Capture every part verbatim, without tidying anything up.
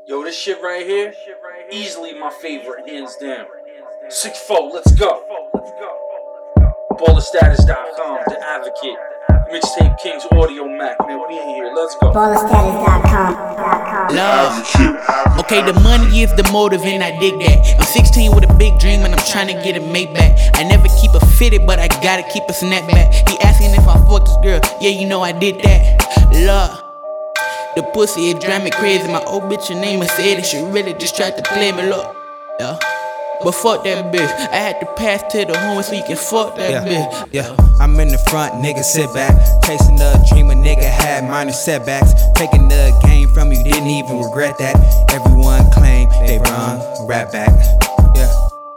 Yo, this shit right here, easily my favorite, hands down. six four, let's go. baller status dot com, The Advocate, Mixtape Kings, Audio Mac, man, we in here, let's go. baller status dot com. Love. Okay, the money is the motive, and I dig that. I'm sixteen with a big dream, and I'm trying to get a Maybach. I never keep a fitted, but I gotta keep a snapback. He asking if I fucked this girl, yeah, you know I did that. Love. The pussy, it drive me crazy. My old bitch, her name Mercedes. She really just tried to play me, look. Yeah. But fuck that bitch. I had to pass to the home so you can fuck that yeah, bitch. Yeah, I'm in the front, nigga, sit back. Chasing the dream, a nigga had minor setbacks. Taking the game from you, didn't even regret that. Everyone claim they run, rap back. Yeah.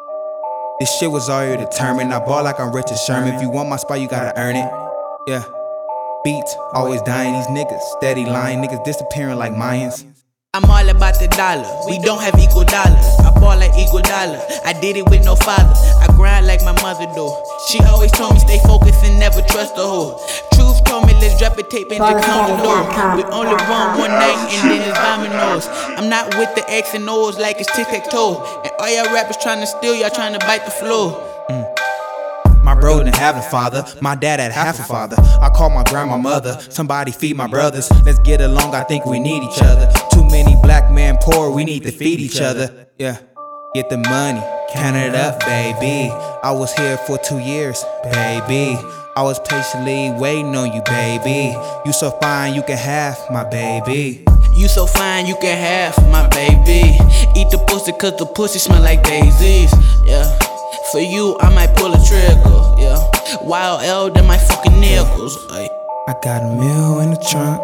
This shit was already determined. I ball like I'm Richard Sherman. If you want my spot, you gotta earn it. Yeah. Beats, always dying, these niggas steady lying, niggas disappearing like Mayans. I'm all about the dollar, we don't have equal dollars. I ball like equal dollar, I did it with no father. I grind like my mother do. She always told me stay focused and never trust a hoe. Truth told me let's drop a tape and just count the door. We only run one night and then it's dominoes. I'm not with the X and O's like it's tic-tac-toe. And all y'all rappers trying to steal, y'all trying to bite the floor. Mm. My bro didn't have a father, my dad had half a father. I call my grandma mother, somebody feed my brothers. Let's get along, I think we need each other. Too many black men poor, we need to feed each other. Yeah, get the money, count it up, baby. I was here for two years, baby. I was patiently waiting on you, baby. You so fine, you can have my baby. You so fine, you can have my baby. Eat the pussy cause the pussy smell like daisies, yeah. For you, I might pull a trigger, yeah. Wild L, than my fucking nickels, ay. I got a meal in the trunk.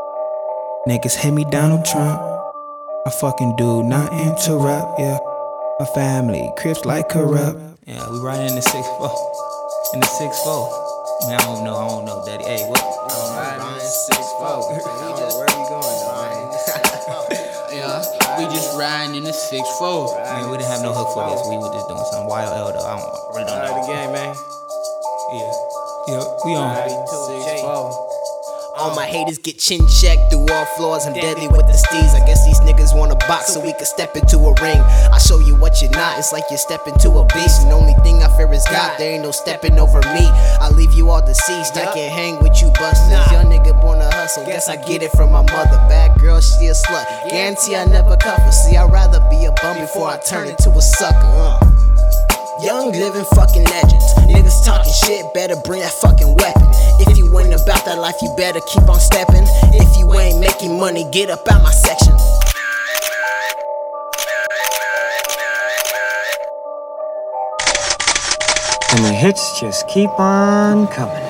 Niggas hit me Donald Trump. I fucking do not interrupt, yeah. My family crips like corrupt. Yeah, we riding in the six four. In the six four. Man, I don't know, I don't know, daddy. Hey, what? I'm riding in six four. Where we going, though, yeah, we just riding in the six four. I mean, we didn't have no hook for this. We were just doing some wild L though. I don't really don't know. Alright, the game, man. Yeah. Yeah, we on. six four. All my haters get chin checked through all floors. I'm deadly with the steez. I guess these niggas wanna box so we can step into a ring. I show you what you're not. It's like you step into a beast. And the only thing I fear is God. There ain't no stepping over me. I leave you all deceased. I can't hang with you busters. Young nigga born to hustle. Guess I get it from my mother. Bad girl, she a slut. Guarantee I never cuff her. See, I'd rather be a bum before I turn into a sucker. Uh. Young living fucking legends. Niggas talking shit, better bring that fucking weapon. If you ain't about that life, you better keep on stepping. If you ain't making money, get up out my section. And the hits just keep on coming.